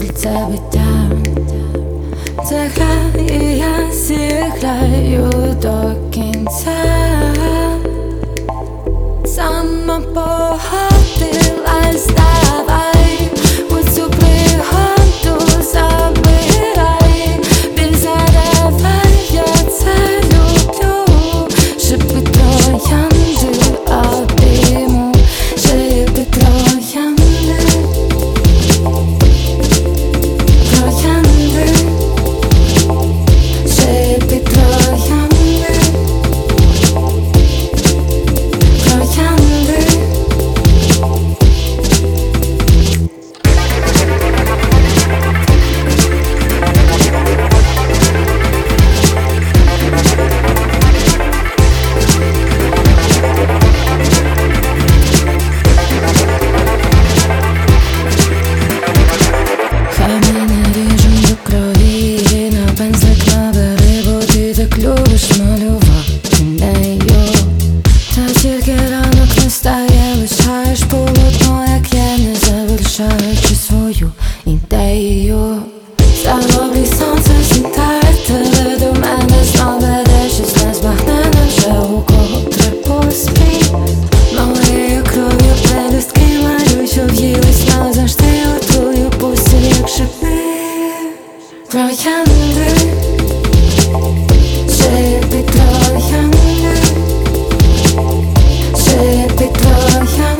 це биття. Це гра, і я зіграю до кінця. Сама погодилась, давай у цю пригоду забирай. Біль заривай, я це люблю. Шипи троянди обійму, шипи троянди, троянди, шипи троянди, троянди. Хай мене ріжуть до крові, і на пензлик набери, бо ти так любиш малювати нею. Та тільки ранок не стає, лишаєш полотно, як я, не завершаючи свою ідею. Загоблі сонце злітає, тебе до мене знов веде щось незбагненне вже укотре поспіль. Моєю кров'ю пелюстки малюй, що в'їлись назавжди у твою постіль, як шипи троянди, шипи троянди, шипи троянди.